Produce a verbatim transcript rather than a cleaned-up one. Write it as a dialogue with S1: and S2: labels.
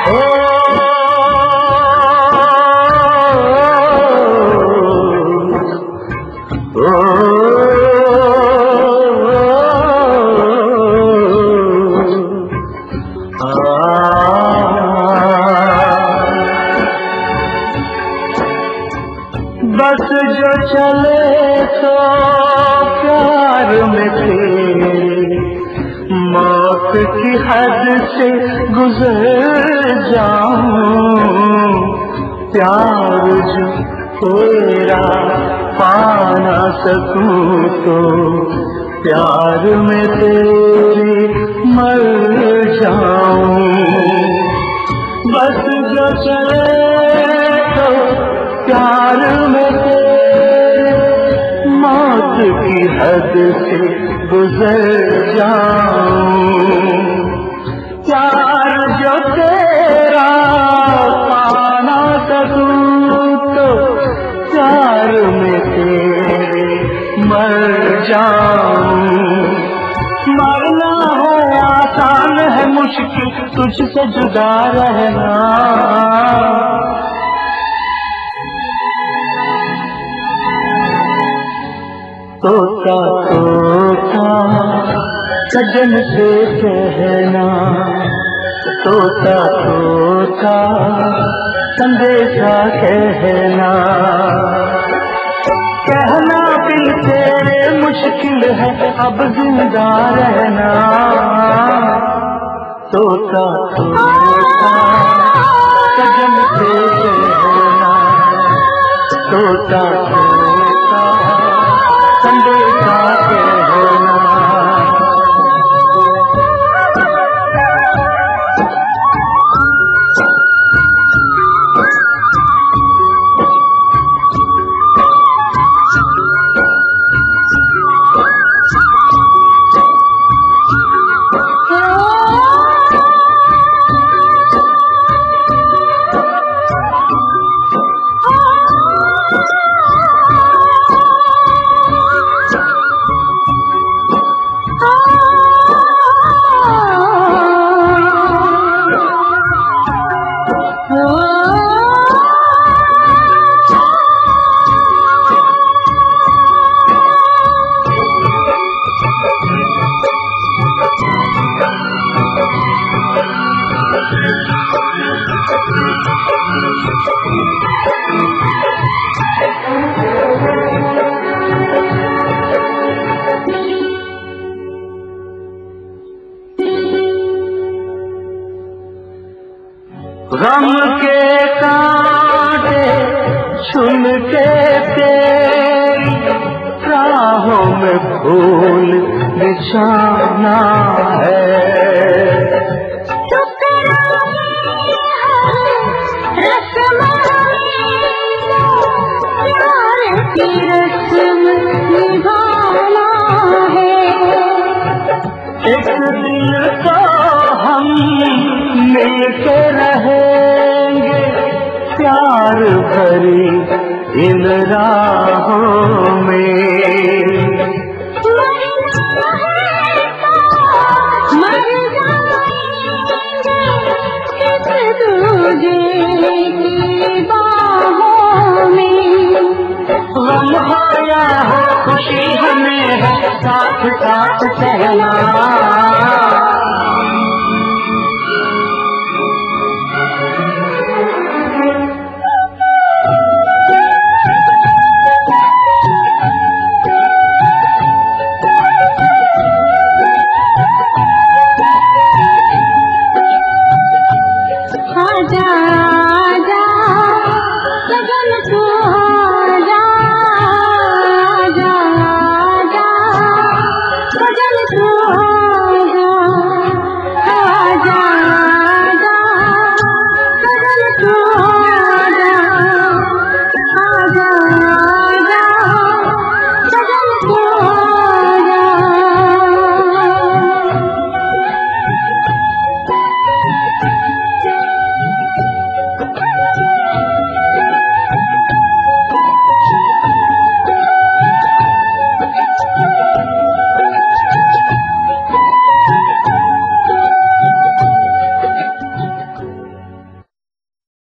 S1: बस जो चले तो प्यार में तेरे मौत की हद से गुजर जाऊं, प्यार जो तेरा पा ना सकूं तो प्यार में तेरे मर जाऊं। बस जो चले तो प्यार में तेरे मौत की हद से गुजर जाऊं, प्यार जो तेरा पाना सकूं तो प्यार में तेरे मर जाऊं। मरना है आसान है मुश्किल तुझसे जुदा रहना, तोता तोता सजन से कहना, तोता तोता संदेशा कहना, कहना बिन तेरे मुश्किल है अब जिंदा रहना, तोता तोता सजन से कहना, तोता तोता संदेशा कहना। गम के कांटे चुन के तेरी राहों में फूल बिछाना है, एक दिन तो हम मिलके रहेंगे प्यार भरी इन राहों में।